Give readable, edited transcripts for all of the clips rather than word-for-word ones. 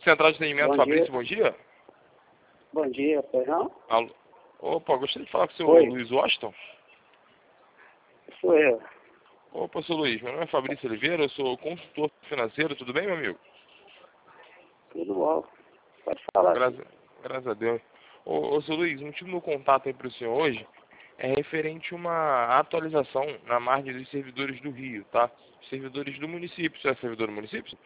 Central de Atendimento, Bom Fabrício, dia. bom dia. Bom dia, pois não? Alô? Opa, gostaria de falar com o seu Oi. Luiz Washington. Sou eu. Opa, seu Luiz, meu nome é Fabrício Oliveira, eu sou consultor financeiro, tudo bem, meu amigo? Tudo bom. Pode falar. Graças a Deus. Ô, seu Luiz, o motivo do meu contato aí para o senhor hoje é referente a uma atualização na margem dos servidores do Rio, tá? Servidores do município. Você é servidor do município?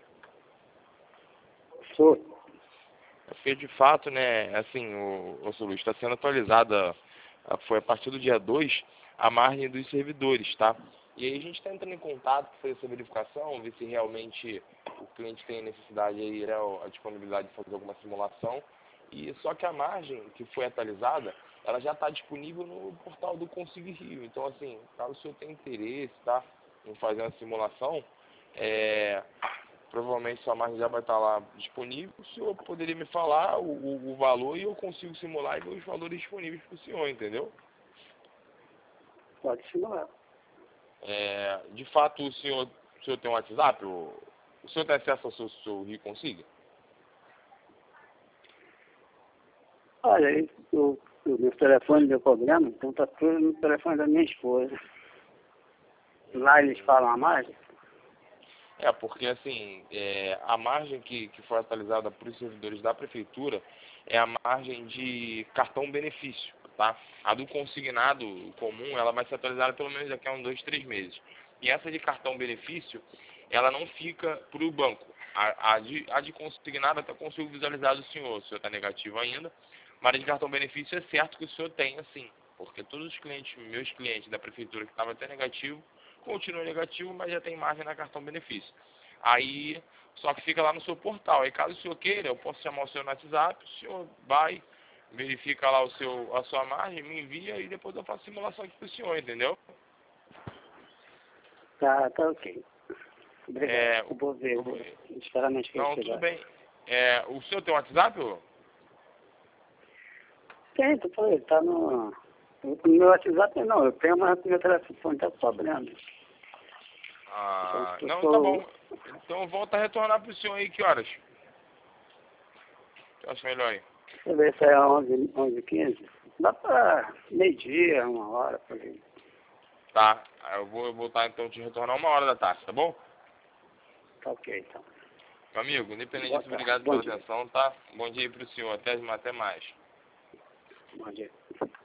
Sou. Porque, de fato, né, assim, o seu Luiz, está sendo atualizada, foi a partir do dia 2, a margem dos servidores, tá? E aí a gente está entrando em contato para fazer essa verificação, ver se realmente o cliente tem necessidade aí, né, a disponibilidade de fazer alguma simulação. E só que a margem que foi atualizada, ela já está disponível no portal do Consigo Rio. Então, assim, caso o senhor tenha interesse, tá, em fazer uma simulação, provavelmente sua margem já vai estar lá disponível. O senhor poderia me falar o valor e eu consigo simular e ver os valores disponíveis para o senhor, entendeu? Pode simular. De fato, o senhor tem um WhatsApp? O senhor tem acesso ao seu Rio Consiga? Olha, o meu telefone deu problema, então tá tudo no telefone da minha esposa. Lá eles falam a mais? Porque assim, a margem que foi atualizada para os servidores da prefeitura é a margem de cartão benefício, tá? A do consignado comum, ela vai ser atualizada pelo menos daqui a uns 2, 3 meses. E essa de cartão benefício, ela não fica para o banco. A de consignado até consigo visualizar do senhor, o senhor está negativo ainda, mas a de cartão benefício é certo que o senhor tem, assim, porque todos os clientes, meus clientes da prefeitura que estavam até negativo, continua negativo, mas já tem margem na cartão benefício. Aí, só que fica lá no seu portal. Aí, caso o senhor queira, eu posso chamar o senhor no WhatsApp, o senhor vai, verifica lá a sua margem, me envia e depois eu faço simulação aqui pro senhor, entendeu? Tá ok. Obrigado. Eu vou ver, sinceramente, que Não, tudo bem. O senhor tem WhatsApp, ô? Tem, tu falei, tá no meu WhatsApp não, eu tenho, mas meu telefone tá sobrando. Não, tá bom. Então volta a retornar pro senhor aí, que horas? Eu acho melhor aí. Deixa eu ver se é 11h15. Dá pra meio-dia, 1 hora, por aí. Tá, eu vou voltar então te retornar 1 hora da tarde, tá bom? Tá ok, então. Meu amigo, independente Boa disso, tarde. obrigado Bom pela dia. atenção, tá? Bom dia aí pro senhor, até mais. Bom dia.